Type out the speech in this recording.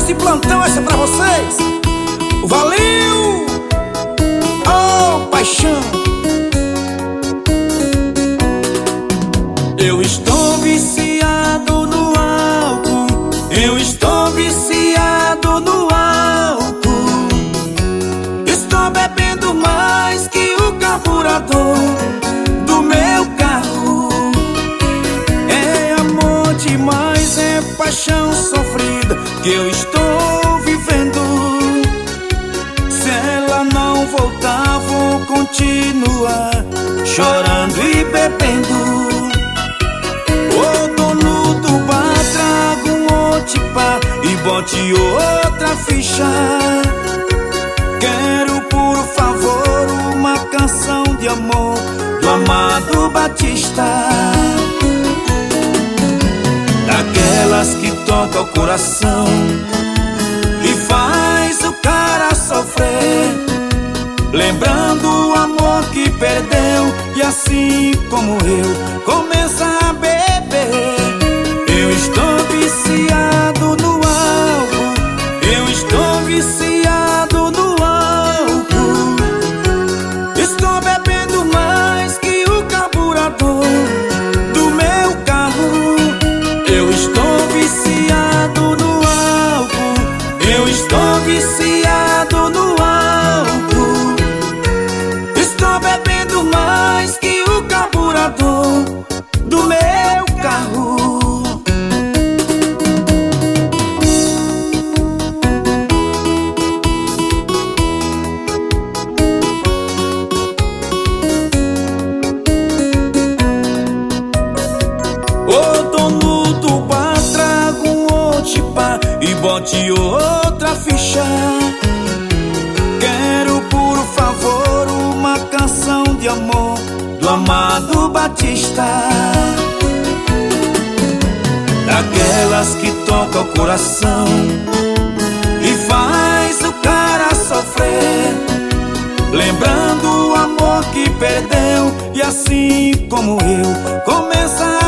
de plantão, essa é pra vocês. Valeu! Oh, paixão! Eu estou viciado no álcool. Eu estou viciado no álcool. Estou bebendo mais que o carburador do meu carro. É amor demais, é paixão sofrida que eu estou vivendo. Se ela não voltar, vou continuar chorando e bebendo. Ô dono do bar, traga um outro pá e bote outra ficha. Quero, por favor, uma canção de amor do Amado Batista, daquelas que toca o coração e faz o cara sofrer, lembrando o amor que perdeu e assim como eu começa a beber. Eu estou viciado no álcool. Eu estou viciado no álcool. Estou bebendo mais que o carburador do meu carro. Eu estou viciado no álcool. Eu estou viciado no álcool. Estou bebendo mais que o carburador do meu carro. Ô dono do bar, traga um outro pá e bote outra ficha. Quero, por favor, uma canção de amor do Amado Batista, daquelas que toca o coração e faz o cara sofrer, lembrando o amor que perdeu e assim como eu começa